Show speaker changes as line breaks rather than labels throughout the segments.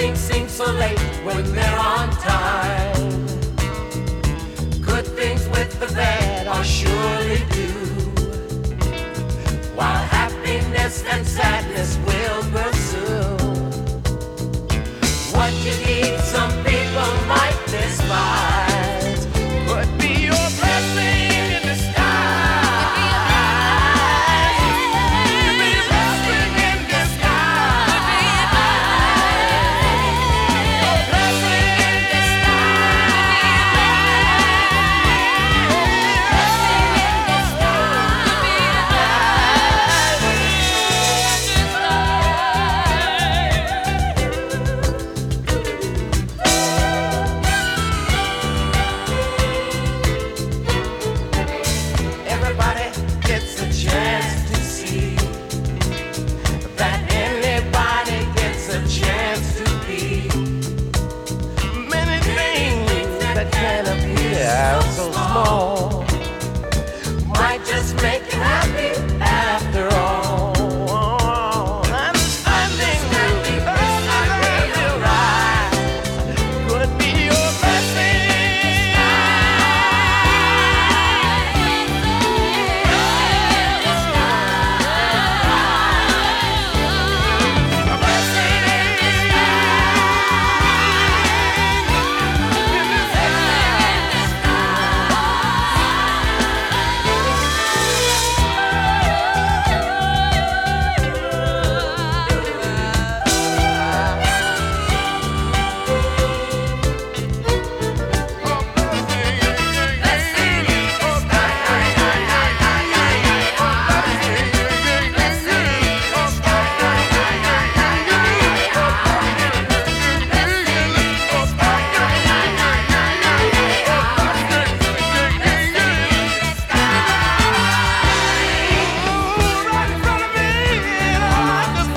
things seem so late when they're on time. Good things with the bad are surely due, while happiness and sadness will pursue. What you need, some people might despise, could be your blessing in disguise. Could be a blessing in disguise. Your blessing in Everybody gets a chance to see that anybody gets a chance to be. Many things that can appear so small might just make you happy after all. Understanding your eyes could be your blessing.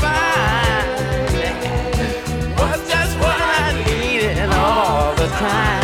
Time.